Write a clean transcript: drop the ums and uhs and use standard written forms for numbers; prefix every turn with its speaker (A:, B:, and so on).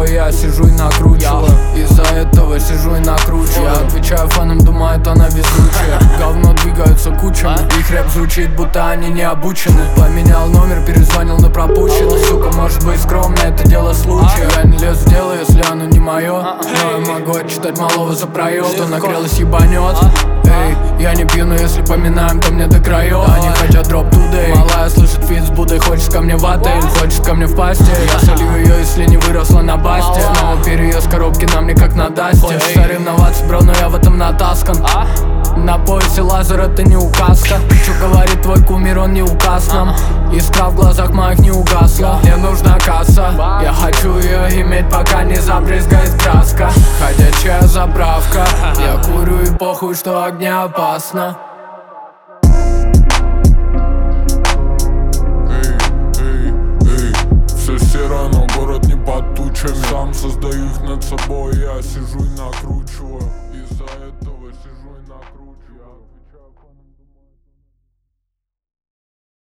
A: собой, я сижу и накручиваю. Из-за этого сижу и накручиваю. Я отвечаю фанам, думают, она везучая. Говно двигаются кучами, их рэп звучит, будто они не обучены. Поменял номер, перезвонил на пропущенный. Сука, может быть скромно, это дело случая. Я не лезу в дело, если оно не мое. Но я могу отчитать малого за проеб. Что нагрелась, ебанет. Эй, я не пью, но если поминаем, то мне до краев. Они хотят дроп today. Малая слышит фит с Буддой, хочет ко мне в отель, хочет ко мне в постель. Я солью ее, если не выросла на басте. Снова переезд коробки на мне, как на дасте. Хочешь соревноваться, бро, но я в этом натаскан. На поясе лазер, это не указка. Чё говорит твой кумир, он не указ нам. Искра в глазах моих не угасла. Мне нужна касса, я хочу ее иметь, пока не забрызгает краска. Ходячая заправка, я курю и похуй, что огня опасно.
B: Все серо, но город не под тучами. Сам создаю их над собой, я сижу и накручиваю. Из-за